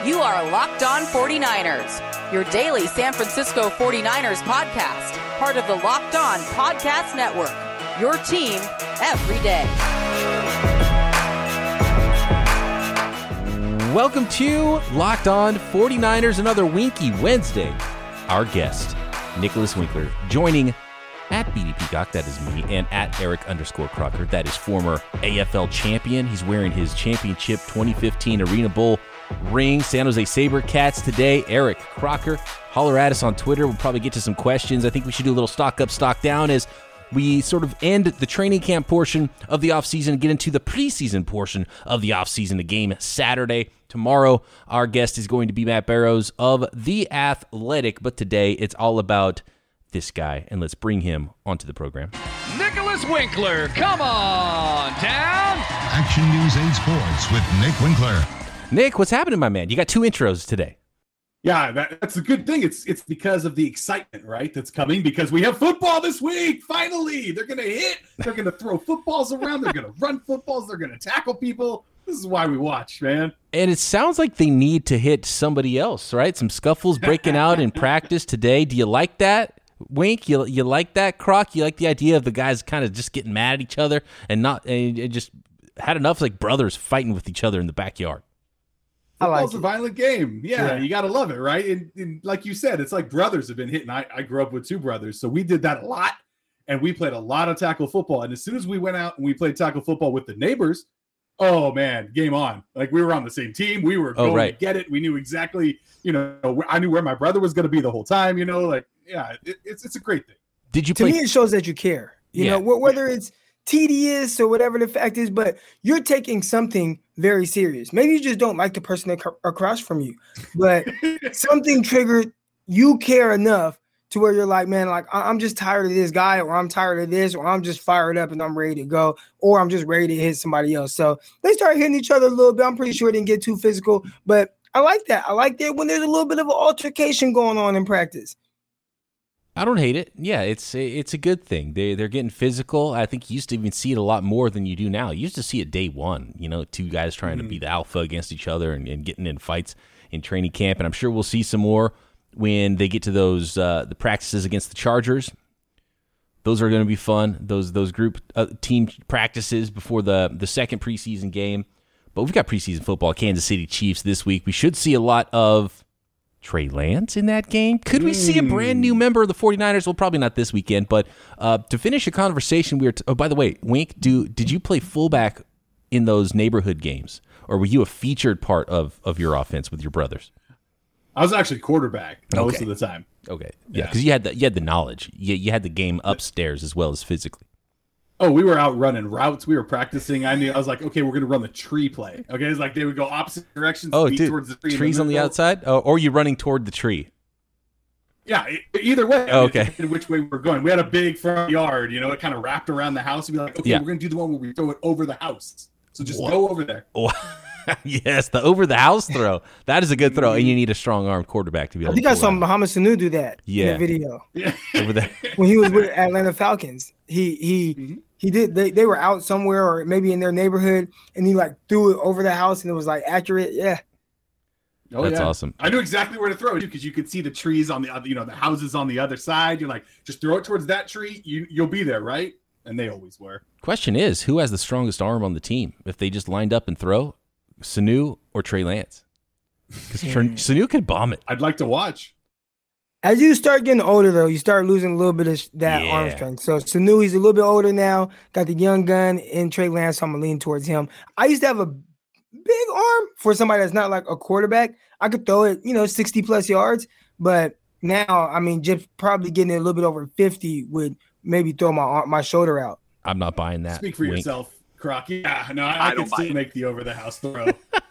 You are Locked On 49ers, your daily San Francisco 49ers podcast, part of the Locked On Podcast Network, your team every day. Welcome to Locked On 49ers, another Winky Wednesday. Our guest, Nicholas Winkler, joining at BD Peacock, that is me, and at Eric_Crocker, that is former AFL champion. He's wearing his championship 2015 Arena Bowl ring. San Jose SaberCats today. Eric Crocker, holler at us on Twitter. We'll probably get to some questions. I think we should do a little stock up, stock down as we sort of end the training camp portion of the offseason and get into the preseason portion of the offseason. The game Saturday. Tomorrow, our guest is going to be Matt Barrows of The Athletic, but today it's all about this guy, and let's bring him onto the program. Nicholas Winkler, come on down. Action News 8 Sports with Nick Winkler. Nick, what's happening, my man? You got two intros today. Yeah, that's a good thing. It's because of the excitement, right, that's coming because we have football this week. Finally, they're going to hit. They're going to throw footballs around. They're going to run footballs. They're going to tackle people. This is why we watch, man. And it sounds like they need to hit somebody else, right? Some scuffles breaking out in practice today. Do you like that, Wink? You like that, Croc? You like the idea of the guys kind of just getting mad at each other and just had enough like brothers fighting with each other in the backyard? Football's a violent game. Yeah, you got to love it, right? And like you said, it's like brothers have been hitting. I grew up with two brothers, so we did that a lot, and we played a lot of tackle football. And as soon as we went out and we played tackle football with the neighbors, oh, man, game on. Like, we were on the same team. We were going to get it. We knew exactly, I knew where my brother was going to be the whole time, it's a great thing. Did you To me, it shows that you care, whether it's tedious or whatever the fact is, but you're taking something very serious. Maybe you just don't like the person across from you, but something triggered, you care enough to where you're like, man, like I'm just tired of this guy, or I'm tired of this, or I'm just fired up and I'm ready to go, or I'm just ready to hit somebody else. So they start hitting each other a little bit. I'm pretty sure it didn't get too physical, but I like that. I like that when there's a little bit of an altercation going on in practice. I don't hate it. Yeah, it's a good thing. They're getting physical. I think you used to even see it a lot more than you do now. You used to see it day one, two guys trying to be the alpha against each other and getting in fights in training camp. And I'm sure we'll see some more when they get to those the practices against the Chargers. Those are going to be fun. Those group team practices before the second preseason game. But we've got preseason football, Kansas City Chiefs this week. We should see a lot of Trey Lance in that game. Could we see a brand new member of the 49ers? Well, probably not this weekend, but to finish a conversation, by the way, Wink, did you play fullback in those neighborhood games, or were you a featured part of your offense with your brothers? I was actually quarterback most of the time. Okay. Yeah, because you had the knowledge. You had the game upstairs as well as physically. Oh, we were out running routes. We were practicing. I was like, okay, we're going to run the tree play. Okay, it's like they would go opposite directions. Oh, dude, towards the tree trees on the outside? Oh, or you're running toward the tree? Yeah, either way. Okay. Which way we're going. We had a big front yard, it kind of wrapped around the house. And be like, okay, we're going to do the one where we throw it over the house. So just go over there. Yes, the over the house throw. That is a good throw, and you need a strong arm quarterback to be able to. I think I saw Mohamed Sanu do that in the video. Yeah. Over there. When he was with Atlanta Falcons. He did. They were out somewhere or maybe in their neighborhood, and he like threw it over the house, and it was like accurate. Yeah. Oh, that's awesome. I knew exactly where to throw it because you could see the trees on the other, the houses on the other side. You're like, just throw it towards that tree. You'll be there, right? And they always were. Question is, who has the strongest arm on the team? If they just lined up and throw, Sanu or Trey Lance? Because Sanu could bomb it. I'd like to watch. As you start getting older, though, you start losing a little bit of that arm strength. So Sanu, he's a little bit older now, got the young gun, and Trey Lance, so I'm going to lean towards him. I used to have a big arm for somebody that's not like a quarterback. I could throw it, 60-plus yards. But now, just probably getting it a little bit over 50 would maybe throw my shoulder out. I'm not buying that. Speak for yourself, Croc. Yeah, no, I can still make the over-the-house throw.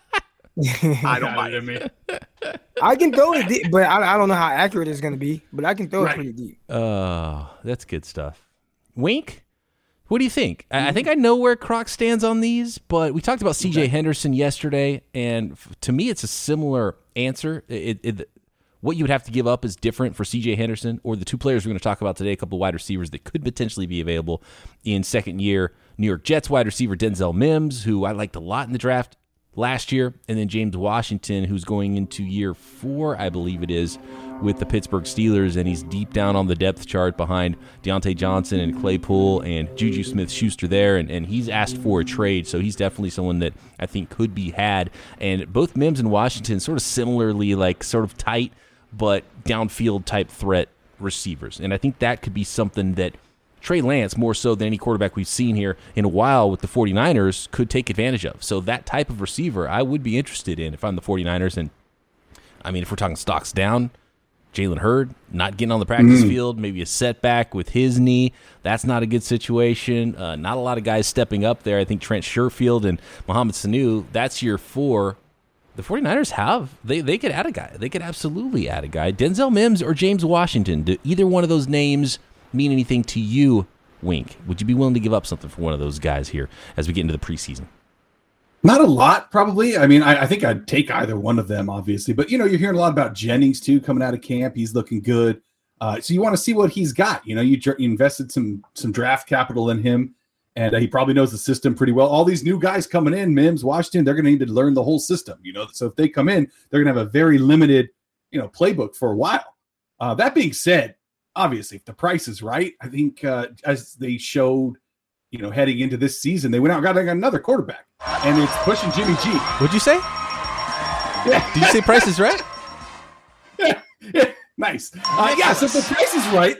I don't buy it. I can throw it deep, but I don't know how accurate it's going to be, but I can throw it pretty deep. Oh, that's good stuff. Wink, what do you think? I think I know where Croc stands on these, but we talked about C.J. Henderson yesterday, and to me it's a similar answer. What you would have to give up is different for C.J. Henderson or the two players we're going to talk about today, a couple of wide receivers that could potentially be available in second-year New York Jets wide receiver Denzel Mims, who I liked a lot in the draft. last year, and then James Washington, who's going into year 4, I believe it is, with the Pittsburgh Steelers, and he's deep down on the depth chart behind Deontay Johnson and Claypool and Juju Smith-Schuster there, and he's asked for a trade, so he's definitely someone that I think could be had. And both Mims and Washington sort of similarly, like sort of tight but downfield type threat receivers, and I think that could be something that Trey Lance, more so than any quarterback we've seen here in a while with the 49ers, could take advantage of. So that type of receiver I would be interested in if I'm the 49ers. And, I mean, if we're talking stocks down, Jalen Hurd not getting on the practice field, maybe a setback with his knee. That's not a good situation. Not a lot of guys stepping up there. I think Trent Sherfield and Mohamed Sanu, that's year 4. The 49ers they could add a guy. They could absolutely add a guy. Denzel Mims or James Washington. Do either one of those names mean anything to you, Wink? Would you be willing to give up something for one of those guys here as we get into the preseason? Not a lot, probably. I mean, I think I'd take either one of them, obviously. But, you're hearing a lot about Jennings, too, coming out of camp. He's looking good. So you want to see what he's got. You invested some draft capital in him, and he probably knows the system pretty well. All these new guys coming in, Mims, Washington, they're going to need to learn the whole system. So if they come in, they're going to have a very limited, playbook for a while. That being said, obviously, if the price is right, I think as they showed, heading into this season, they went out and got another quarterback, and it's pushing Jimmy G. What'd you say? Yeah. Did you say price is right? Yeah. Nice. So if the price is right,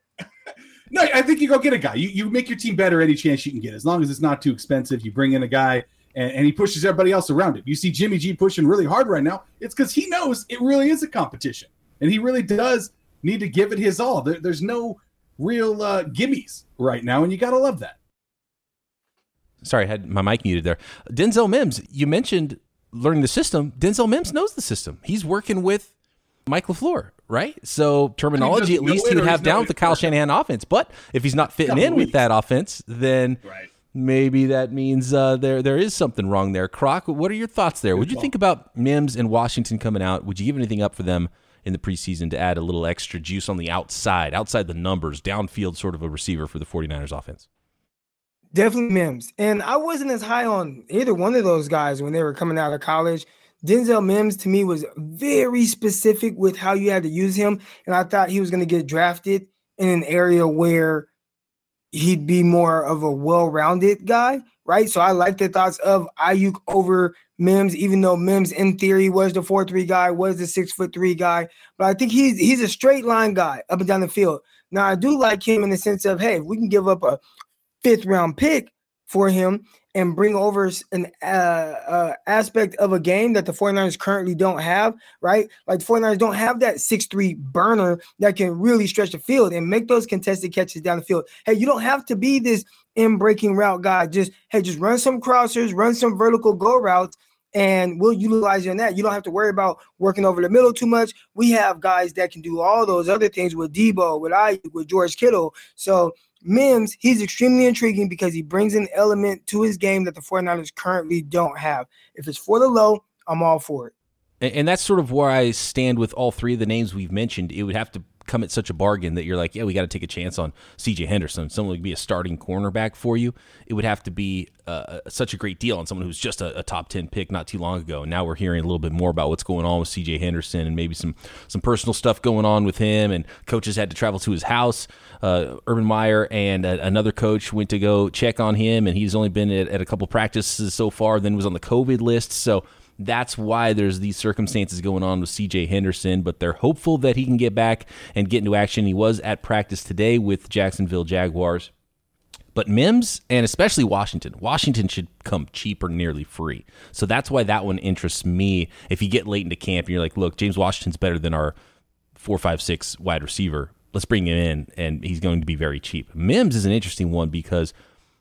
no, I think you go get a guy. You make your team better any chance you can get, as long as it's not too expensive. You bring in a guy, and he pushes everybody else around him. You see Jimmy G pushing really hard right now. It's because he knows it really is a competition, and he really does need to give it his all. There's no real gimmies right now, and you got to love that. Sorry, I had my mic muted there. Denzel Mims, you mentioned learning the system. Denzel Mims knows the system. He's working with Mike LaFleur, right? So terminology, at least he would have down with the Kyle Shanahan offense. But if he's not fitting in with that offense, then maybe that means there is something wrong there. Croc, what are your thoughts there? Would you think about Mims and Washington coming out? Would you give anything up for them in the preseason to add a little extra juice on the outside the numbers, downfield sort of a receiver for the 49ers offense? Definitely Mims. And I wasn't as high on either one of those guys when they were coming out of college. Denzel Mims, to me, was very specific with how you had to use him. And I thought he was going to get drafted in an area where he'd be more of a well-rounded guy, right? So I like the thoughts of Ayuk over Mims, even though Mims, in theory, was the 4'3" guy, was the 6'3" guy. But I think he's a straight line guy up and down the field. Now, I do like him in the sense of, hey, if we can give up a 5th round pick for him and bring over an aspect of a game that the 49ers currently don't have, right? Like the 49ers don't have that 6'3" burner that can really stretch the field and make those contested catches down the field. Hey, you don't have to be this in-breaking route guy. Just run some crossers, run some vertical go routes, and we'll utilize you in that. You don't have to worry about working over the middle too much. We have guys that can do all those other things with Debo, with Ayuk, with George Kittle. So Mims, he's extremely intriguing because he brings an element to his game that the 49ers currently don't have. If it's for the low, I'm all for it. And that's sort of where I stand with all three of the names we've mentioned. It would have to come at such a bargain that you're like, yeah, we got to take a chance on C.J. Henderson. Someone would be a starting cornerback for you. It would have to be such a great deal on someone who's just a top 10 pick not too long ago. And now we're hearing a little bit more about what's going on with C.J. Henderson and maybe some personal stuff going on with him. And coaches had to travel to his house. Urban Meyer and another coach went to go check on him, and he's only been at a couple practices so far, then was on the COVID list. So that's why there's these circumstances going on with C.J. Henderson, but they're hopeful that he can get back and get into action. He was at practice today with Jacksonville Jaguars. But Mims, and especially Washington should come cheap or nearly free. So that's why that one interests me. If you get late into camp and you're like, look, James Washington's better than our 4, 5, 6 wide receiver. Let's bring him in, and he's going to be very cheap. Mims is an interesting one because,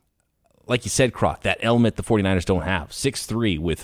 like you said, Croc, that element the 49ers don't have. 6'3" with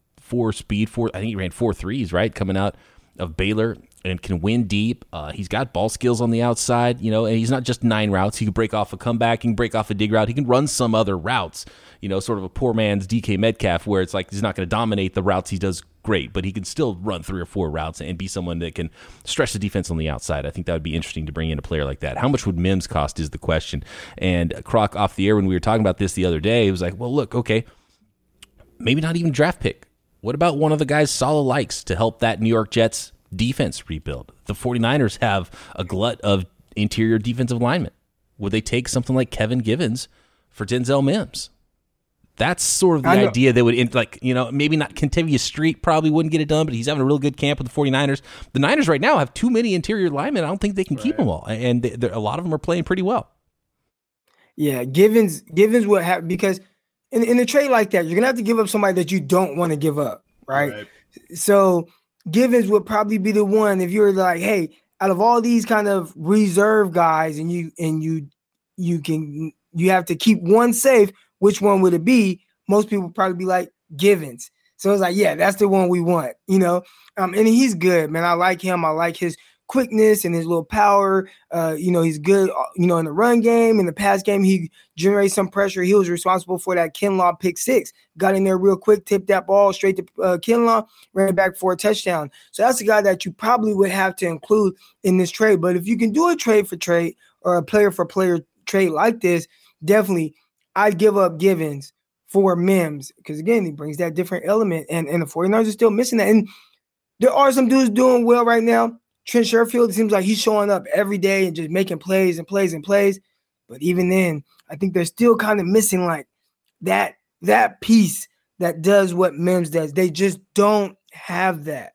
4 speed, I think he ran 4 threes, right, coming out of Baylor, and can win deep. He's got ball skills on the outside, and he's not just 9 routes. He can break off a comeback, he can break off a dig route, he can run some other routes, sort of a poor man's DK Metcalf, where it's like he's not going to dominate the routes he does great, but he can still run 3 or 4 routes and be someone that can stretch the defense on the outside. I think that would be interesting to bring in a player like that. How much would Mims cost is the question. And Croc, off the air when we were talking about this the other day, he was like, well, look, okay, maybe not even draft pick. What about one of the guys Saleh likes to help that New York Jets defense rebuild? The 49ers have a glut of interior defensive linemen. Would they take something like Kevin Givens for Denzel Mims? That's sort of the idea that would, maybe not Kentavious Street probably wouldn't get it done, but he's having a real good camp with the 49ers. The Niners right now have too many interior linemen. I don't think they can keep them all, and a lot of them are playing pretty well. Yeah, Givens would have, because in a trade like that, you're going to have to give up somebody that you don't want to give up, right? So Givens would probably be the one if you're like, hey, out of all these kind of reserve guys and you have to keep one safe, which one would it be? Most people would probably be like Givens. So it's like, yeah, that's the one we want, and he's good, man. I like him. I like his quickness and his little power. He's good, in the run game. In the pass game, he generates some pressure. He was responsible for that Kinlaw pick 6. Got in there real quick, tipped that ball straight to Kinlaw, ran it back for a touchdown. So that's a guy that you probably would have to include in this trade. But if you can do a trade for trade or a player for player trade like this, definitely I'd give up Givens for Mims, because again, he brings that different element, and the 49ers are still missing that. And there are some dudes doing well right now. Trent Sherfield, it seems like he's showing up every day and just making plays and plays and plays. But even then, I think they're still kind of missing like that piece that does what Mims does. They just don't have that.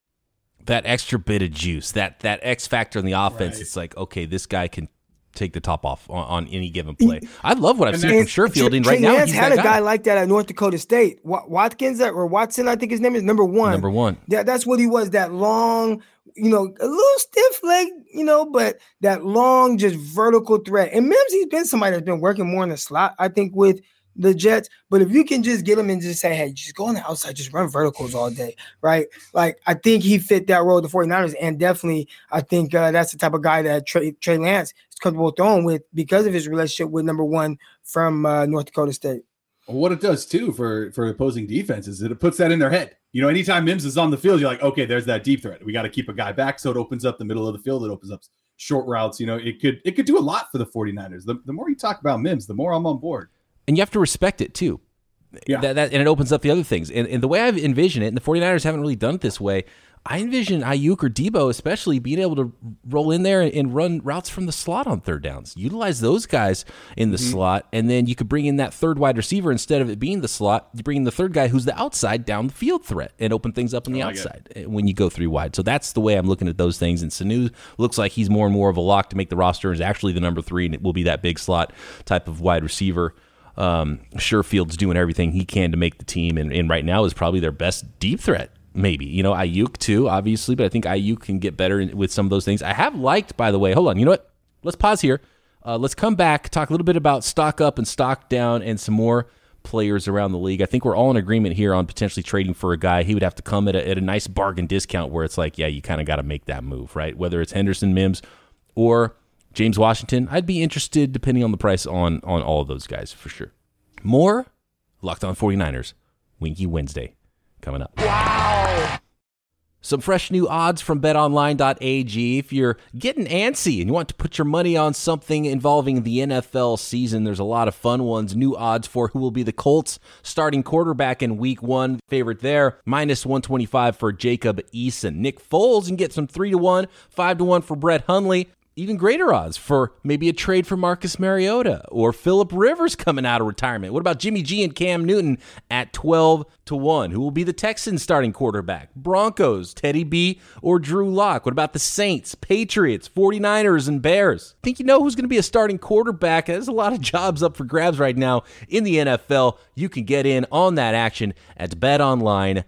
That extra bit of juice, that X factor in the offense. Right. It's like, okay, this guy can take the top off on any given play. I love what I've seen from Sherfield, and right now he's had a guy like that at North Dakota State. Watson, I think his name is number one. That's what he was. That long, a little stiff leg, but that long, just vertical threat. And Mims, he's been somebody that's been working more in the slot, I think, with the Jets. But if you can just get him and just say, hey, just go on the outside, just run verticals all day, right? Like, I think he fit that role of the 49ers, and definitely I think that's the type of guy that Trey Lance is comfortable throwing with because of his relationship with number 1 from North Dakota State. What it does, too, for opposing defenses, it puts that in their head. Anytime Mims is on the field, you're like, okay, there's that deep threat. We got to keep a guy back, so it opens up the middle of the field. It opens up short routes. It could do a lot for the 49ers. The more you talk about Mims, the more I'm on board. And you have to respect it, too. Yeah. And it opens up the other things. And the way I've envisioned it, and the 49ers haven't really done it this way, I envision Ayuk or Debo especially being able to roll in there and run routes from the slot on third downs. Utilize those guys in the slot, and then you could bring in that third wide receiver instead of it being the slot. You bring in the third guy who's the outside down the field threat and open things up on the outside when you go 3 wide. So that's the way I'm looking at those things. And Sanu looks like he's more and more of a lock to make the roster, is actually the number 3, and it will be that big slot type of wide receiver. Sherfield's doing everything he can to make the team, and right now is probably their best deep threat. Maybe, Ayuk too, obviously, but I think Ayuk can get better with some of those things. I have liked, by the way, hold on, you know what? Let's pause here. Let's come back, talk a little bit about stock up and stock down and some more players around the league. I think we're all in agreement here on potentially trading for a guy. He would have to come at a nice bargain discount where it's like, yeah, you kind of got to make that move, right? Whether it's Henderson, Mims, or James Washington, I'd be interested, depending on the price, on all of those guys for sure. More Locked On 49ers, Winky Wednesday, coming up. Wow! Some fresh new odds from betonline.ag. If you're getting antsy and you want to put your money on something involving the NFL season, there's a lot of fun ones. New odds for who will be the Colts starting quarterback in Week 1. Favorite there, minus 125 for Jacob Eason. Nick Foles, you can get some 3-1, 5-1 for Brett Hundley. Even greater odds for maybe a trade for Marcus Mariota or Phillip Rivers coming out of retirement. What about Jimmy G and Cam Newton at 12-1? Who will be the Texans starting quarterback? Broncos, Teddy B or Drew Lock? What about the Saints, Patriots, 49ers, and Bears? Think you know who's going to be a starting quarterback? There's a lot of jobs up for grabs right now in the NFL. You can get in on that action at betonline.ag.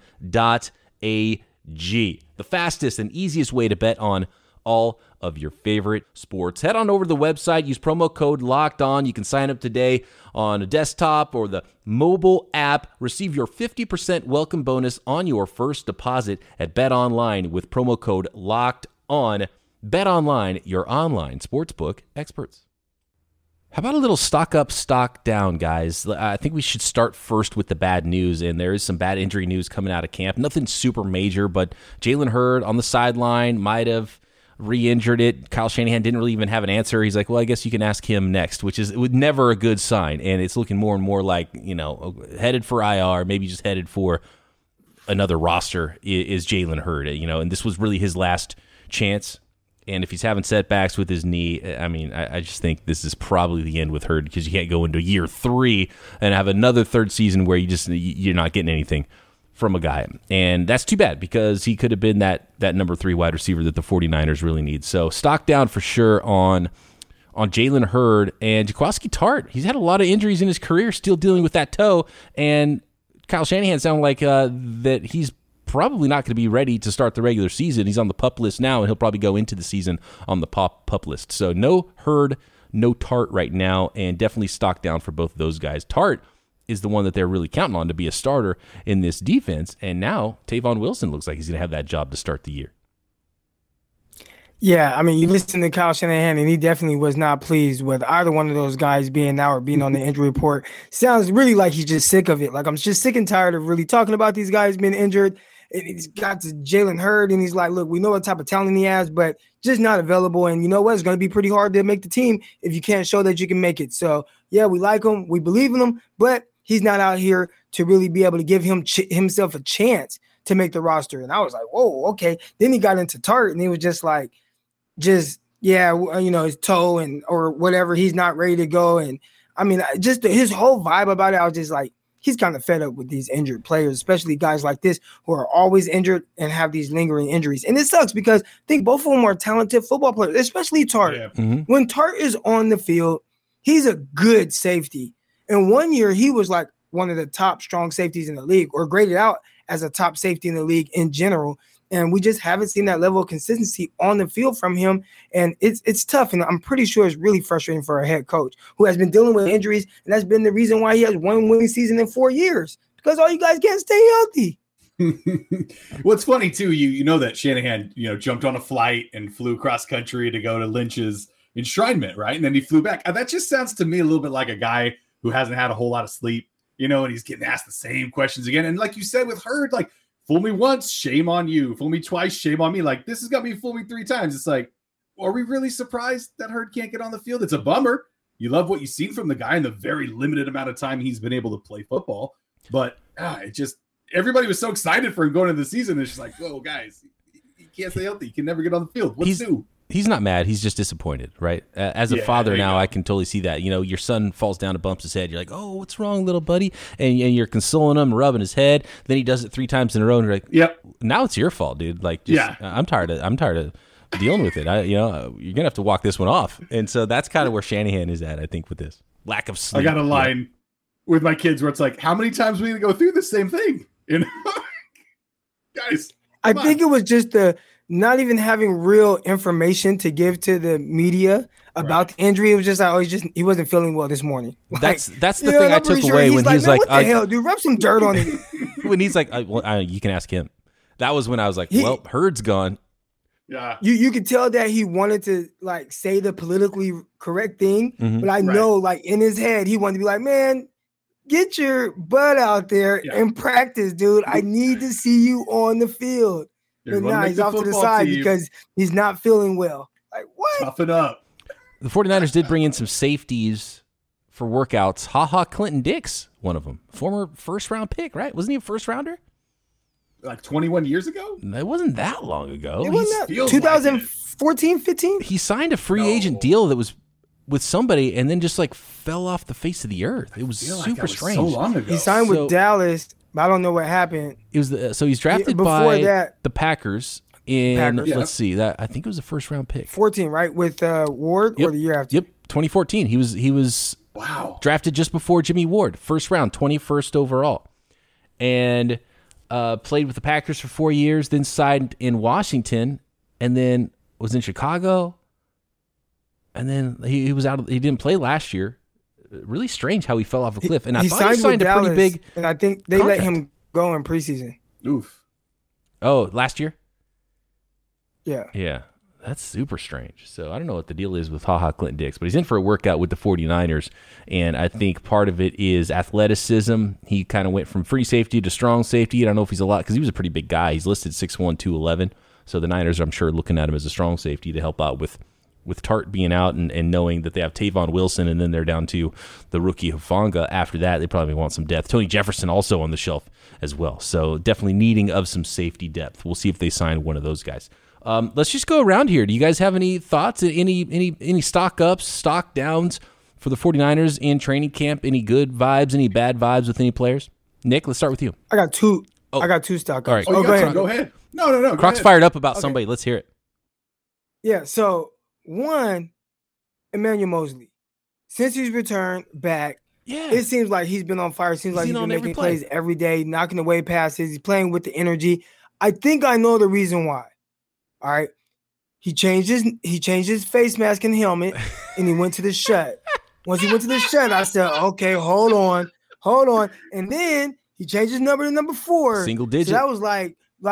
The fastest and easiest way to bet on all of your favorite sports. Head on over to the website, use promo code LOCKEDON. You can sign up today on a desktop or the mobile app. Receive your 50% welcome bonus on your first deposit at BetOnline with promo code LOCKEDON. BetOnline, your online sportsbook experts. How about a little stock up, stock down, guys? I think we should start first with the bad news, and there is some bad injury news coming out of camp. Nothing super major, but Jalen Hurd on the sideline might have re-injured it. Kyle Shanahan didn't really even have an answer. He's like, well, I guess you can ask him next, which is never a good sign. And it's looking more and more like, headed for IR, maybe just headed for another roster is Jalen Hurd, and this was really his last chance. And if he's having setbacks with his knee, I mean, I just think this is probably the end with Hurd, because you can't go into year 3 and have another third season where you're not getting anything from a guy. And that's too bad, because he could have been that number 3 wide receiver that the 49ers really need. So stock down for sure on Jalen Hurd. And Jaquiski Tartt, he's had a lot of injuries in his career, still dealing with that toe. And Kyle Shanahan sounded like that he's probably not going to be ready to start the regular season. He's on the PUP list now, and he'll probably go into the season on the PUP list. So no Hurd, no Tartt right now, and definitely stock down for both of those guys. Tartt is the one that they're really counting on to be a starter in this defense, and now Tavon Wilson looks like he's going to have that job to start the year. Yeah, I mean, you listen to Kyle Shanahan, and he definitely was not pleased with either one of those guys being out or being on the injury report. Sounds really like he's just sick of it. Like, I'm just sick and tired of really talking about these guys being injured. He's got to Jalen Hurd, and he's like, look, we know what type of talent he has, but just not available. And you know what? It's going to be pretty hard to make the team if you can't show that you can make it. So, yeah, we like him. We believe in him, but he's not out here to really be able to give himself a chance to make the roster. And I was like, whoa, okay. Then he got into Tartt, and he was just like, his toe or whatever, he's not ready to go. And I mean, just his whole vibe about it, I was just like, he's kind of fed up with these injured players, especially guys like this who are always injured and have these lingering injuries. And it sucks, because I think both of them are talented football players, especially Tartt. Yeah. Mm-hmm. When Tartt is on the field, he's a good safety. And 1 year, he was like one of the top strong safeties in the league, or graded out as a top safety in the league in general. And we just haven't seen that level of consistency on the field from him. And it's tough. And I'm pretty sure it's really frustrating for a head coach who has been dealing with injuries. And that's been the reason why he has one winning season in 4 years, because all you guys can't stay healthy. What's funny, too, you know that Shanahan, jumped on a flight and flew cross country to go to Lynch's enshrinement, right? And then he flew back. And that just sounds to me a little bit like a guy who hasn't had a whole lot of sleep, and he's getting asked the same questions again. And like you said with Hurd, like, fool me once, shame on you. Fool me twice, shame on me. Like, this has got me fool me 3 times. It's like, are we really surprised that Hurd can't get on the field? It's a bummer. You love what you've seen from the guy in the very limited amount of time he's been able to play football. But everybody was so excited for him going into the season. It's just like, whoa, guys, he can't stay healthy. He can never get on the field. What's new? He's not mad. He's just disappointed, right? As a father now, I can totally see that. Your son falls down and bumps his head. You're like, oh, what's wrong, little buddy? And you're consoling him, rubbing his head. Then he does it 3 times in a row, and you're like, yep. Now it's your fault, dude. Like, I'm tired of dealing with it. You're gonna have to walk this one off. And so that's kind of where Shanahan is at, I think, with this lack of sleep. I got a line with my kids where it's like, how many times we need to go through the same thing? Guys, I think it was just not even having real information to give to the media about the injury. It was just like, he wasn't feeling well this morning. That's the thing I took away when he's like, what the hell, dude, rub some dirt on it. When he's like, you can ask him. That was when I was like, Hurd's gone. Yeah. You could tell that he wanted to like say the politically correct thing, but I know like in his head, he wanted to be like, man, get your butt out there and practice, dude. I need to see you on the field. But now he's off to the side because he's not feeling well. Like, what? Toughen up. The 49ers did bring in some safeties for workouts. Clinton Dix, one of them. Former first-round pick, right? Wasn't he a first-rounder? Like 21 years ago? It wasn't that long ago. It wasn't 2014, 15? He signed a free agent deal that was with somebody and then just like fell off the face of the earth. It was super strange. So long ago. He signed with Dallas. I don't know what happened. It was so he's drafted by the Packers in let's see, that I think it was a first round pick. 14, right? With Ward or the year after? Yep, 2014. He was drafted just before Jimmy Ward, first round, 21st overall. And played with the Packers for 4 years, then signed in Washington, and then was in Chicago. And then he was out. He didn't play last year. Really strange how he fell off a cliff. And I thought he signed a pretty big. And I think they let him go in preseason. Oof. Oh, last year? Yeah. Yeah. That's super strange. So I don't know what the deal is with Clinton Dix, but he's in for a workout with the 49ers. And I think part of it is athleticism. He kind of went from free safety to strong safety. I don't know if he's a lot because he was a pretty big guy. He's listed 6'1", 211. So the Niners, I'm sure, looking at him as a strong safety to help out with with Tart being out and knowing that they have Tavon Wilson and then they're down to the rookie Hufanga. After that, they probably want some depth. Tony Jefferson also on the shelf as well. So definitely needing of some safety depth. We'll see if they sign one of those guys. Let's just go around here. Do you guys have any thoughts, any stock ups, stock downs for the 49ers in training camp? Any good vibes, any bad vibes with any players? Nick, let's start with you. I got two stock ups. All right. Go ahead. No. Croc's fired up about somebody. Let's hear it. Yeah, so one, Emmanuel Mosley. Since he's returned back, it seems like he's been on fire. It seems like he's been making plays every day, knocking away passes. He's playing with the energy. I think I know the reason why. All right. He changed his face mask and helmet, and he went to the shut. Once he went to the shut, I said, okay, hold on. And then he changed his number to number 4. Single digit. So that was like,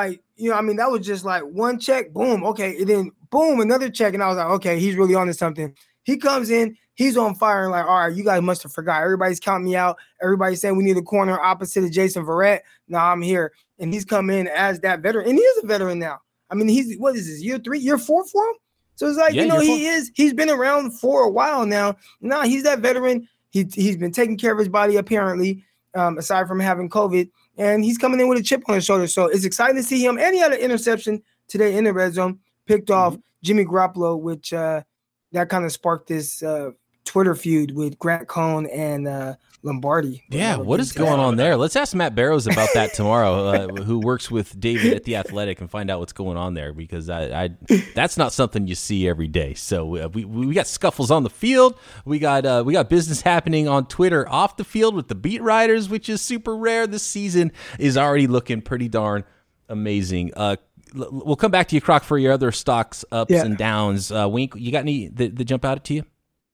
that was just like one check, boom, okay. And then boom, another check. And I was like, okay, he's really on to something. He comes in, he's on fire, and like, all right, you guys must have forgot. Everybody's counting me out. Everybody's saying we need a corner opposite of Jason Verrett. Now I'm here. And he's come in as that veteran. And he is a veteran now. I mean, what is this, year 3, year 4 for him? So it's like, he's been around for a while now. Now he's that veteran. He's been taking care of his body, apparently, aside from having COVID. And he's coming in with a chip on his shoulder. So it's exciting to see him. And he had an interception today in the red zone, picked off Jimmy Garoppolo, which that kind of sparked this Twitter feud with Grant Cohn and Lombardi. Yeah, what is going on there? Let's ask Matt Barrows about that tomorrow, who works with David at The Athletic, and find out what's going on there, because that's not something you see every day. So we got scuffles on the field. We got business happening on Twitter off the field with the beat writers, which is super rare. This season is already looking pretty darn amazing. We'll come back to you, Croc, for your other stocks, ups and downs. Wink, you got any that jump out to you?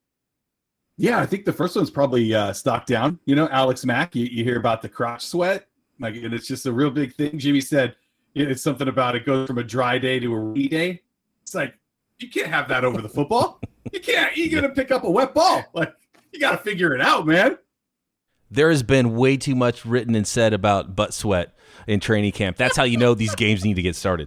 Yeah, I think the first one's probably stock down. Alex Mack, you hear about the crotch sweat. Like, and it's just a real big thing. Jimmy said it's something about it goes from a dry day to a rainy day. It's like, you can't have that over the football. You can't. You're going to pick up a wet ball. Like, you got to figure it out, man. There has been way too much written and said about butt sweat in training camp. That's how you know these games need to get started.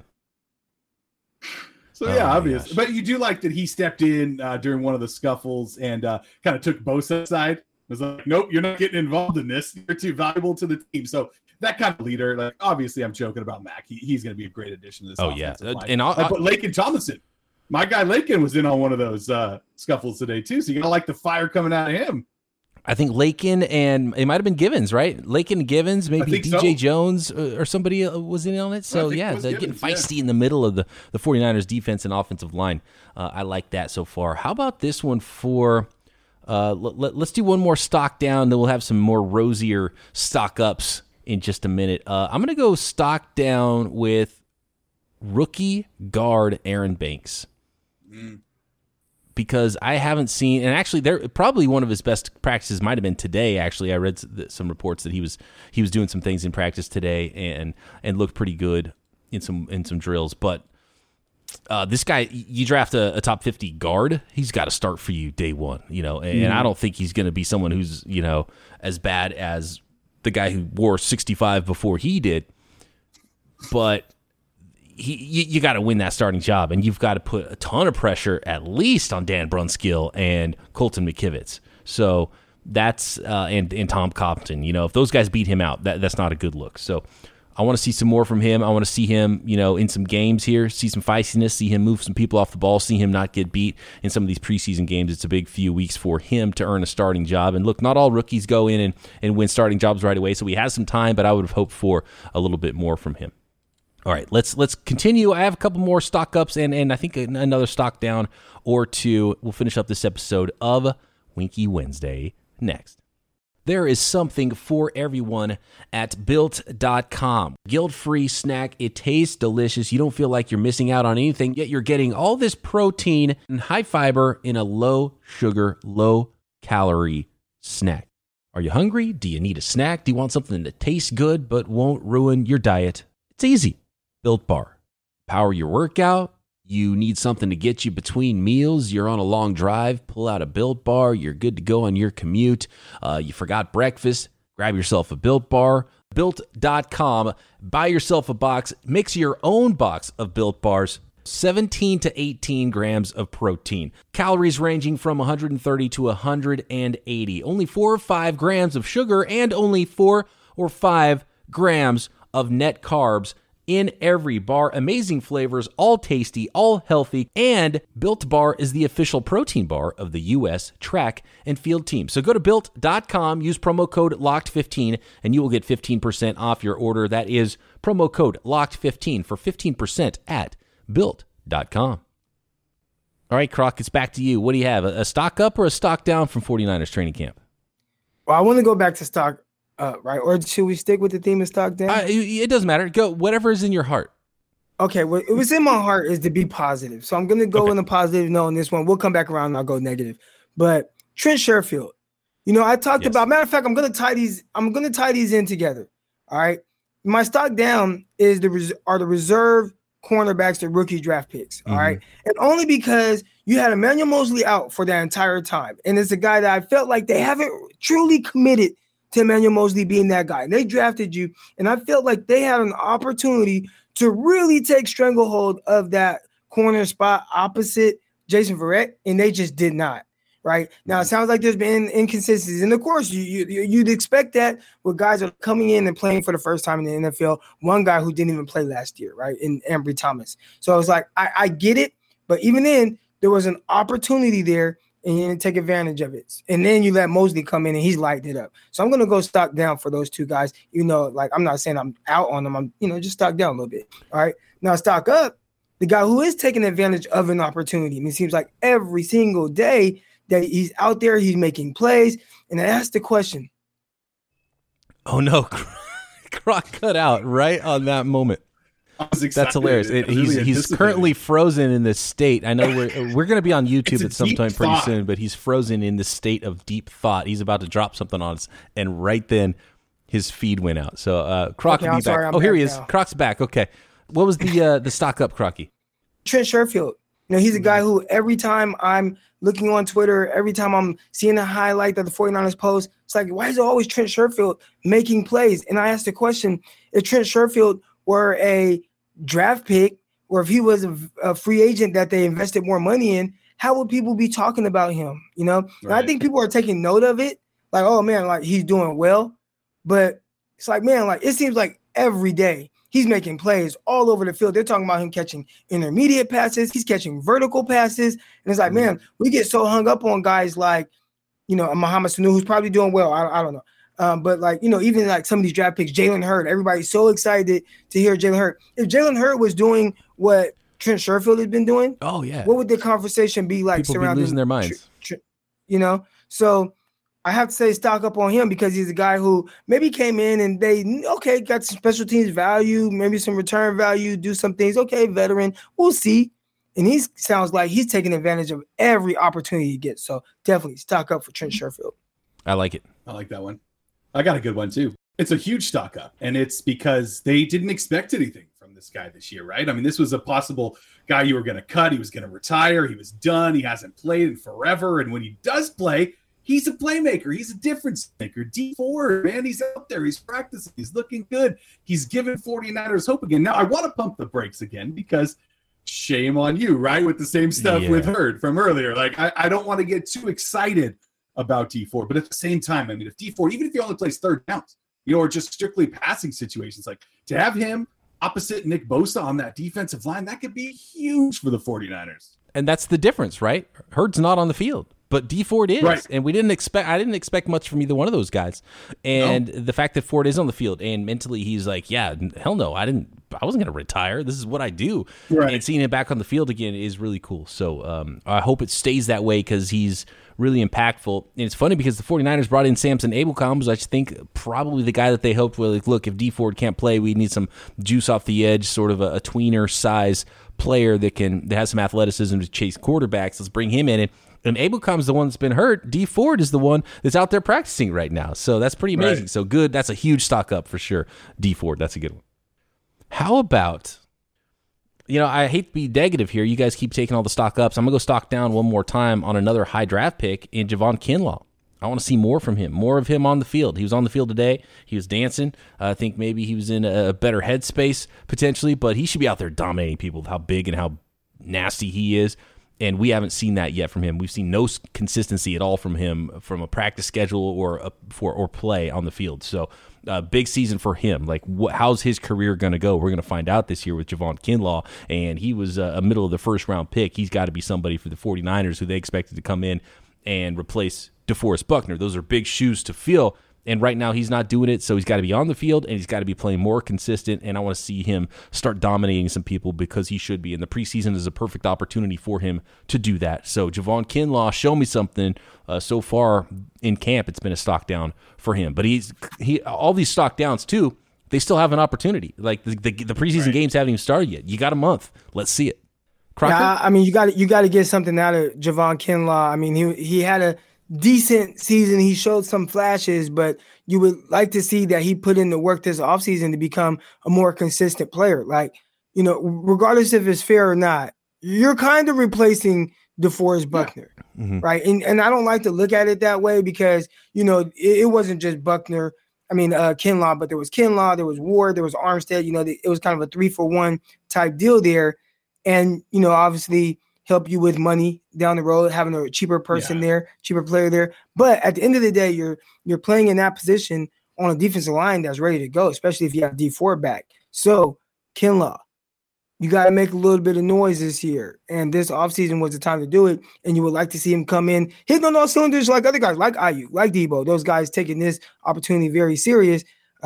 So, obvious. But you do like that he stepped in during one of the scuffles and kind of took Bosa aside. It was like, nope, you're not getting involved in this. You're too valuable to the team. So that kind of leader, like, obviously I'm joking about Mac. He's going to be a great addition to this offensive line. And but Laken Tomlinson, my guy Laken was in on one of those scuffles today too. So you got to like the fire coming out of him. I think Laken and it might have been Givens, right? Laken and Givens, maybe DJ Jones or somebody was in on it. So, they're getting feisty in the middle of the 49ers defense and offensive line. I like that so far. How about this one for let's do one more stock down, then we'll have some more rosier stock ups in just a minute. I'm going to go stock down with rookie guard Aaron Banks. Because I haven't seen, and actually, probably one of his best practices might have been today. Actually, I read some reports that he was doing some things in practice today and looked pretty good in some drills. But this guy, you draft a top 50 guard, he's got to start for you day one. And I don't think he's going to be someone who's as bad as the guy who wore 65 before he did. But you got to win that starting job, and you've got to put a ton of pressure at least on Dan Brunskill and Colton McKivitz. So that's and Tom Compton. If those guys beat him out, that's not a good look. So I want to see some more from him. I want to see him, in some games here, see some feistiness, see him move some people off the ball, see him not get beat in some of these preseason games. It's a big few weeks for him to earn a starting job. And look, not all rookies go in and win starting jobs right away, so he has some time, but I would have hoped for a little bit more from him. All right, let's continue. I have a couple more stock ups and I think another stock down or two. We'll finish up this episode of Winky Wednesday next. There is something for everyone at Built.com. Guilt-free snack. It tastes delicious. You don't feel like you're missing out on anything, yet you're getting all this protein and high fiber in a low-sugar, low-calorie snack. Are you hungry? Do you need a snack? Do you want something that tastes good but won't ruin your diet? It's easy. Built Bar. Power your workout. You need something to get you between meals. You're on a long drive. Pull out a Built Bar. You're good to go on your commute. You forgot breakfast. Grab yourself a Built Bar. Built.com. Buy yourself a box. Mix your own box of Built Bars. 17 to 18 grams of protein. Calories ranging from 130 to 180. Only 4 or 5 grams of sugar and only 4 or 5 grams of net carbs in every bar. Amazing flavors, all tasty, all healthy, and Built Bar is the official protein bar of the U.S. track and field team. So go to Built.com, use promo code LOCKED15, and you will get 15% off your order. That is promo code LOCKED15 for 15% at Built.com. All right, Croc, it's back to you. What do you have, a stock up or a stock down from 49ers training camp? Well, I want to go back to stock right? Or should we stick with the theme of stock down? It doesn't matter. Go whatever is in your heart. Okay, what it was in my heart is to be positive. So I'm going to go in a positive note on this one. We'll come back around and I'll go negative. But Trent Sherfield, I talked about, matter of fact, I'm going to tie these in together. All right. My stock down is the reserve cornerbacks, the rookie draft picks. All right. And only because you had Emmanuel Moseley out for that entire time. And it's a guy that I felt like they haven't truly committed to Emmanuel Moseley being that guy. And they drafted you, and I felt like they had an opportunity to really take stranglehold of that corner spot opposite Jason Verrett, and they just did not. Right now, it sounds like there's been inconsistencies, and of course, you'd expect that with guys that are coming in and playing for the first time in the NFL. One guy who didn't even play last year, right, in Ambry Thomas. So I was like, I get it, but even then, there was an opportunity there. And you didn't take advantage of it. And then you let Moseley come in and he's lighted it up. So I'm going to go stock down for those two guys. Like I'm not saying I'm out on them. I'm, just stock down a little bit. All right. Now stock up, the guy who is taking advantage of an opportunity. It seems like every single day that he's out there, he's making plays. And I asked the question. Oh no. Croc cut out right on that moment. That's hilarious. He's currently frozen in this state. I know we're going to be on YouTube at some time pretty soon, but he's frozen in the state of deep thought. He's about to drop something on us, and right then his feed went out. So Croc will be back. Here he is. Now. Croc's back. Okay. What was the stock up, Crocky? Trent Sherfield. He's a guy who every time I'm looking on Twitter, every time I'm seeing a highlight that the 49ers post, it's like, why is it always Trent Sherfield making plays? And I asked the question, if Trent Sherfield were a draft pick, or if he was a free agent that they invested more money in, how would people be talking about him? Right. And I think people are taking note of it. Like, oh man, like he's doing well. But it's like, man, like it seems like every day he's making plays all over the field. They're talking about him catching intermediate passes. He's catching vertical passes. And it's like, man, we get so hung up on guys like, Mohamed Sanu, who's probably doing well. I don't know. But like, even like some of these draft picks, Jalen Hurd, everybody's so excited to hear Jalen Hurd. If Jalen Hurd was doing what Trent Sherfield has been doing, what would the conversation be like? People surrounding be losing their minds, So I have to say stock up on him because he's a guy who maybe came in and they got some special teams value, maybe some return value, do some things. Okay, veteran, we'll see. And he sounds like he's taking advantage of every opportunity he gets. So definitely stock up for Trent Sherfield. I like it. I like that one. I got a good one too. It's a huge stock up, and it's because they didn't expect anything from this guy this year, right? I mean, this was a possible guy you were going to cut. He was going to retire. He was done. He hasn't played in forever. And when he does play, he's a playmaker. He's a difference maker. Dee Ford, man, he's out there. He's practicing. He's looking good. He's giving 49ers hope again. Now, I want to pump the brakes again because shame on you, right? With the same stuff with Hurd from earlier. Like, I don't want to get too excited about Dee Ford, but at the same time, I mean, if Dee Ford, even if he only plays third downs, or just strictly passing situations, like to have him opposite Nick Bosa on that defensive line, that could be huge for the 49ers. And that's the difference, right? Hurd's not on the field, but Dee Ford is. Right. And I didn't expect much from either one of those guys. And the fact that Ford is on the field and mentally he's like, yeah, hell no, I wasn't going to retire. This is what I do. Right. And seeing him back on the field again is really cool. So I hope it stays that way because he's really impactful. And it's funny because the 49ers brought in Samson Ebukam, who's I think probably the guy that they hoped, well, like, look, if Dee Ford can't play, we need some juice off the edge, sort of a tweener size player that has some athleticism to chase quarterbacks. Let's bring him in. And Ebukam's the one that's been hurt. Dee Ford is the one that's out there practicing right now. So that's pretty amazing. Right. So good. That's a huge stock up for sure. Dee Ford, that's a good one. How about, I hate to be negative here. You guys keep taking all the stock ups. I'm going to go stock down one more time on another high draft pick in Javon Kinlaw. I want to see more from him, more of him on the field. He was on the field today. He was dancing. I think maybe he was in a better headspace potentially, but he should be out there dominating people with how big and how nasty he is. And we haven't seen that yet from him. We've seen no consistency at all from him from a practice schedule or play on the field. So big season for him. Like, how's his career going to go? We're going to find out this year with Javon Kinlaw. And he was a middle of the first round pick. He's got to be somebody for the 49ers who they expected to come in and replace DeForest Buckner. Those are big shoes to fill. And right now he's not doing it, so he's got to be on the field, and he's got to be playing more consistent, and I want to see him start dominating some people because he should be. And the preseason is a perfect opportunity for him to do that. So Javon Kinlaw, show me something. So far in camp, it's been a stock down for him. But he all these stock downs, too, they still have an opportunity. Like the preseason games haven't even started yet. You got a month. Let's see it. Crocker? Yeah, I mean, you got to get something out of Javon Kinlaw. I mean, he had a decent season. He showed some flashes, but you would like to see that he put in the work this offseason to become a more consistent player. Like, regardless if it's fair or not, you're kind of replacing DeForest Buckner, right? And I don't like to look at it that way because, it wasn't just Buckner. I mean, Kinlaw, but there was Kinlaw, there was Ward, there was Armstead. It was kind of a 3-for-1 type deal there. And, obviously help you with money down the road, having a cheaper person there, cheaper player there. But at the end of the day, you're playing in that position on a defensive line that's ready to go, especially if you have D4 back. So, Kinlaw, you got to make a little bit of noise this year. And this offseason was the time to do it. And you would like to see him come in, hitting on all cylinders like other guys, like Ayuk, like Debo. Those guys taking this opportunity very serious.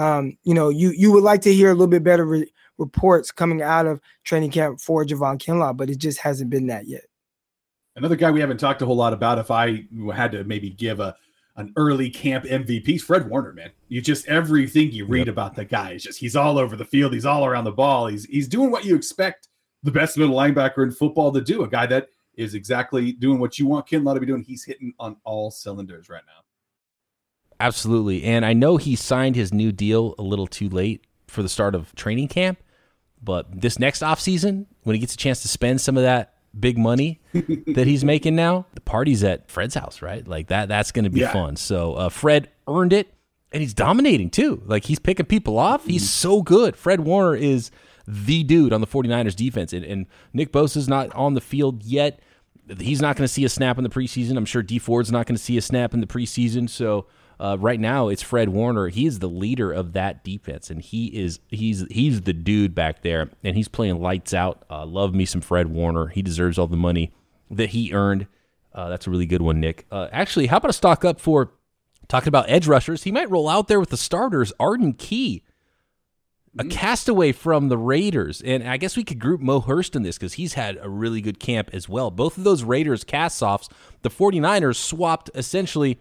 You would like to hear a little bit better reports coming out of training camp for Javon Kinlaw, but it just hasn't been that yet. Another guy we haven't talked a whole lot about, if I had to maybe give an early camp MVP, Fred Warner, man. Everything you read about the guy is he's all over the field. He's all around the ball. He's doing what you expect the best middle linebacker in football to do. A guy that is exactly doing what you want Kinlaw to be doing. He's hitting on all cylinders right now. Absolutely. And I know he signed his new deal a little too late for the start of training camp, but this next offseason, when he gets a chance to spend some of that big money that he's making now, the party's at Fred's house, right? Like that's going to be fun. So Fred earned it, and he's dominating too. Like, he's picking people off. He's so good. Fred Warner is the dude on the 49ers defense, and Nick Bosa's not on the field yet. He's not going to see a snap in the preseason. I'm sure D Ford's not going to see a snap in the preseason. So right now it's Fred Warner. He is the leader of that defense, and he's the dude back there, and he's playing lights out. Love me some Fred Warner. He deserves all the money that he earned. That's a really good one, Nick. Actually, how about a stock up for talking about edge rushers? He might roll out there with the starters. Arden Key, a castaway from the Raiders, and I guess we could group Mo Hurst in this because he's had a really good camp as well. Both of those Raiders cast-offs, the 49ers swapped essentially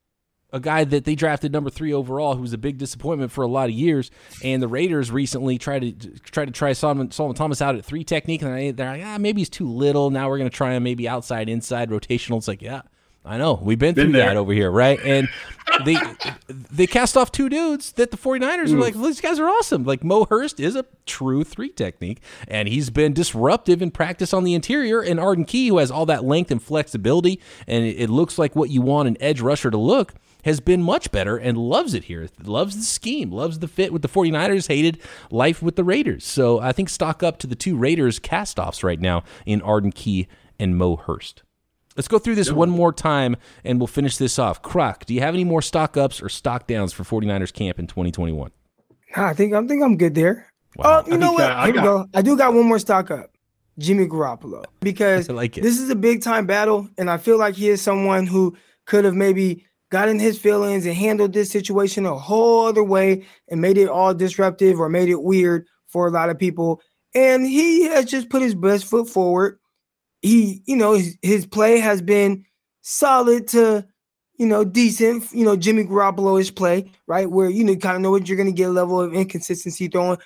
a guy that they drafted number 3 overall, who was a big disappointment for a lot of years, and the Raiders recently tried to try Solomon Thomas out at 3 technique, and they're like, maybe he's too little. Now we're going to try him maybe outside, inside, rotational. It's like, yeah, I know. We've been through that over here, right? And they cast off 2 dudes that the 49ers were like, well, these guys are awesome. Like, Mo Hurst is a true 3 technique, and he's been disruptive in practice on the interior, and Arden Key, who has all that length and flexibility, and it looks like what you want an edge rusher to look, has been much better and loves it here. Loves the scheme, loves the fit with the 49ers, hated life with the Raiders. So I think stock up to the 2 Raiders cast-offs right now in Arden Key and Mo Hurst. Let's go through this one more time, and we'll finish this off. Croc, do you have any more stock ups or stock downs for 49ers camp in 2021? I think I'm good there. Wow. Oh, you know what? Here we go. I do got one more stock up. Jimmy Garoppolo. Because this is a big-time battle, and I feel like he is someone who could have maybe got in his feelings and handled this situation a whole other way and made it all disruptive or made it weird for a lot of people. And he has just put his best foot forward. He, his play has been solid to, decent, Jimmy Garoppolo-ish play, right? Where, kind of know what you're going to get, a level of consistency throwing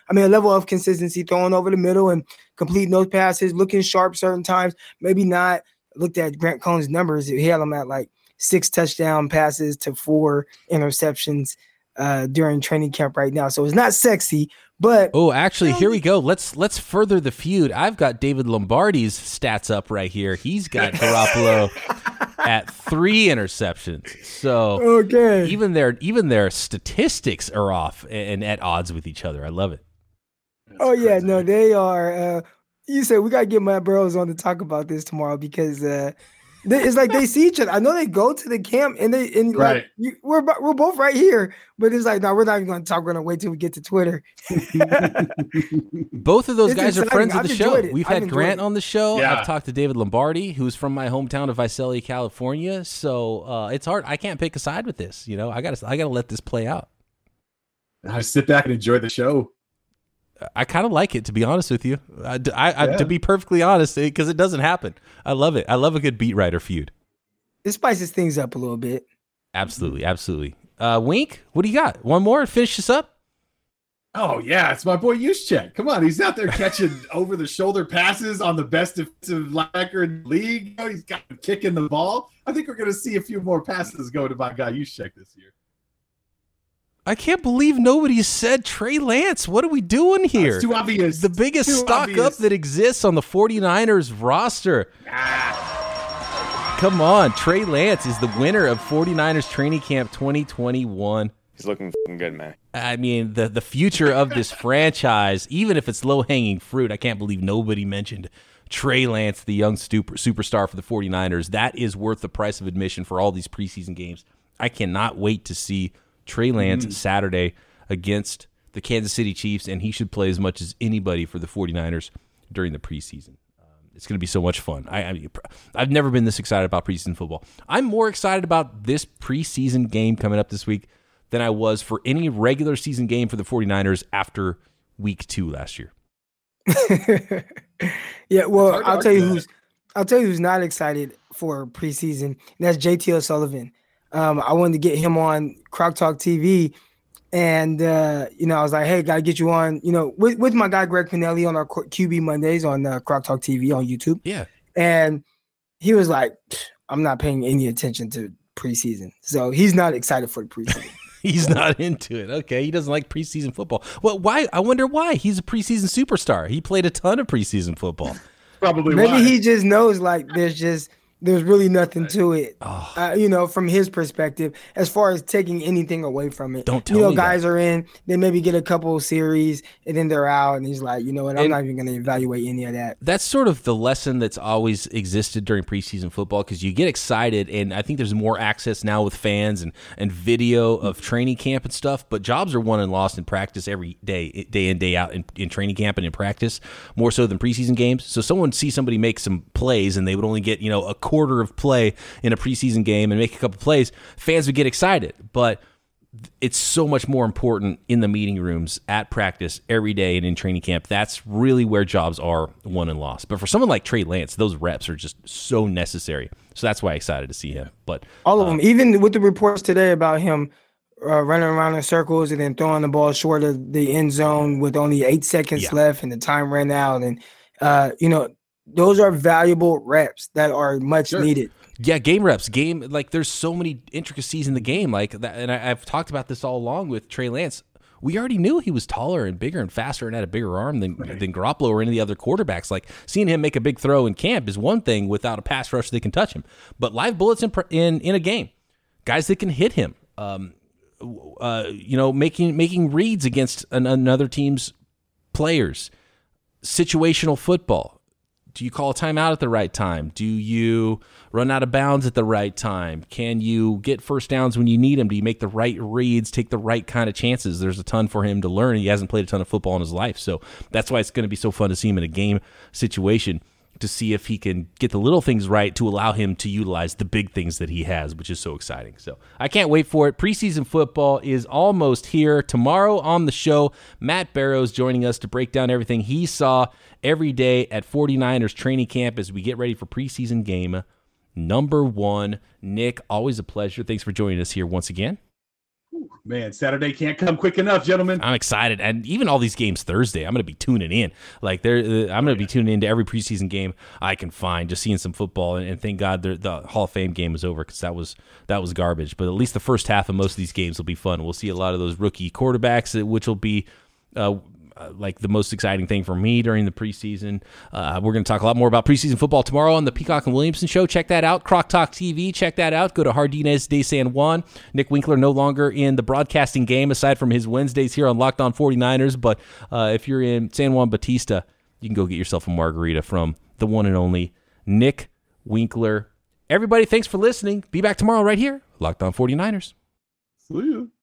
over the middle and completing those passes, looking sharp certain times, maybe not. Looked at Grant Cohn's numbers. He had him at like 6 touchdown passes to 4 interceptions during training camp right now. So it's not sexy, but actually, here we go. Let's further the feud. I've got David Lombardi's stats up right here. He's got Garoppolo at 3 interceptions. So even their statistics are off and at odds with each other. I love it. That's crazy. No, they are. You said we gotta get Matt Burrows on to talk about this tomorrow because it's like they see each other. I know they go to the camp and right. Like we're both right here, but it's like no, we're not even going to talk. We're going to wait till we get to Twitter. Both of those guys are friends of the show. We've had Grant on the show. Yeah. I've talked to David Lombardi, who's from my hometown of Visalia, California. So it's hard. I can't pick a side with this. You know, I gotta let this play out. I sit back and enjoy the show. I kind of like it, to be honest with you. To be perfectly honest, because it doesn't happen. I love it. I love a good beat writer feud. It spices things up a little bit. Absolutely, absolutely. Wink, what do you got? One more? Finish this up? Oh, yeah. It's my boy Juszczyk. Come on. He's out there catching over-the-shoulder passes on the best defensive linebacker in the league. You know, he's got him kicking the ball. I think we're going to see a few more passes go to my guy Juszczyk this year. I can't believe nobody said Trey Lance. What are we doing here? It's too obvious. The biggest stock up that exists on the 49ers roster. Come on. Trey Lance is the winner of 49ers Training Camp 2021. He's looking good, man. I mean, the future of this franchise, even if it's low-hanging fruit, I can't believe nobody mentioned Trey Lance, the young superstar for the 49ers. That is worth the price of admission for all these preseason games. I cannot wait to see Trey Lance Saturday against the Kansas City Chiefs, and he should play as much as anybody for the 49ers during the preseason. It's going to be so much fun. I've never been this excited about preseason football. I'm more excited about this preseason game coming up this week than I was for any regular season game for the 49ers after week 2 last year. Yeah, well, I'll tell you who's not excited for preseason, and that's JT O'Sullivan. I wanted to get him on Croc Talk TV, and I was like, "Hey, gotta get you on." With my guy Greg Pinelli on our QB Mondays on Croc Talk TV on YouTube. Yeah, and he was like, "I'm not paying any attention to preseason," so he's not excited for the preseason. He's not into it. Okay, he doesn't like preseason football. Well, why? I wonder why. He's a preseason superstar. He played a ton of preseason football. Probably maybe why. He just knows like there's really nothing to it, from his perspective, as far as taking anything away from it. Don't tell me guys that. are in, they maybe get a couple of series, and then they're out, and he's like, you know what, I'm not even going to evaluate any of that. That's sort of the lesson that's always existed during preseason football, because you get excited, and I think there's more access now with fans and video of training camp and stuff, but jobs are won and lost in practice every day in, day out in training camp and in practice, more so than preseason games. So someone sees somebody make some plays, and they would only get, a quarter of play in a preseason game and make a couple plays, fans would get excited. But it's so much more important in the meeting rooms, at practice, every day, and in training camp. That's really where jobs are won and lost. But for someone like Trey Lance, those reps are just so necessary. So that's why I'm excited to see him. But all of them, even with the reports today about him running around in circles and then throwing the ball short of the end zone with only 8 seconds left and the time ran out, and those are valuable reps that are much needed. Yeah, game reps. There's so many intricacies in the game like that, and I've talked about this all along with Trey Lance. We already knew he was taller and bigger and faster and had a bigger arm than Garoppolo or any of the other quarterbacks. Like, seeing him make a big throw in camp is one thing without a pass rush that can touch him. But live bullets in a game, guys that can hit him, making reads against another team's players, situational football. Do you call a timeout at the right time? Do you run out of bounds at the right time? Can you get first downs when you need them? Do you make the right reads, take the right kind of chances? There's a ton for him to learn. He hasn't played a ton of football in his life, so that's why it's going to be so fun to see him in a game situation, to see if he can get the little things right to allow him to utilize the big things that he has, which is so exciting. So I can't wait for it. Preseason football is almost here. Tomorrow on the show, Matt Barrows joining us to break down everything he saw every day at 49ers training camp as we get ready for preseason game number 1. Nick, always a pleasure. Thanks for joining us here once again. Man, Saturday can't come quick enough, gentlemen. I'm excited. And even all these games Thursday, I'm going to be tuning in. I'm going to be tuning into every preseason game I can find, just seeing some football. And thank God the Hall of Fame game is over, because that was garbage. But at least the first half of most of these games will be fun. We'll see a lot of those rookie quarterbacks, which will be like the most exciting thing for me during the preseason. We're going to talk a lot more about preseason football tomorrow on the Peacock and Williamson Show. Check that out. Croc Talk TV. Check that out. Go to Jardines de San Juan. Nick Winkler no longer in the broadcasting game aside from his Wednesdays here on Locked On 49ers. But if you're in San Juan Bautista, you can go get yourself a margarita from the one and only Nick Winkler. Everybody, thanks for listening. Be back tomorrow right here, Locked On 49ers. See ya.